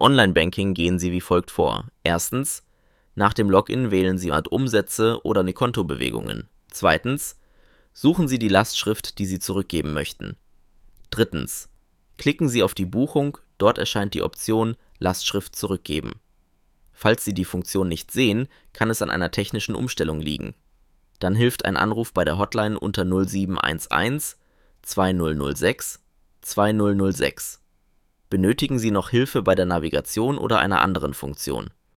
Online-Banking gehen Sie wie folgt vor. Erstens: Nach dem Login wählen Sie Art Umsätze oder die Kontobewegungen. Zweitens: Suchen Sie die Lastschrift, die Sie zurückgeben möchten. Drittens: Klicken Sie auf die Buchung, dort erscheint die Option Lastschrift zurückgeben. Falls Sie die Funktion nicht sehen, kann es an einer technischen Umstellung liegen. Dann hilft ein Anruf bei der Hotline unter 0711 2006 2006. Benötigen Sie noch Hilfe bei der Navigation oder einer anderen Funktion?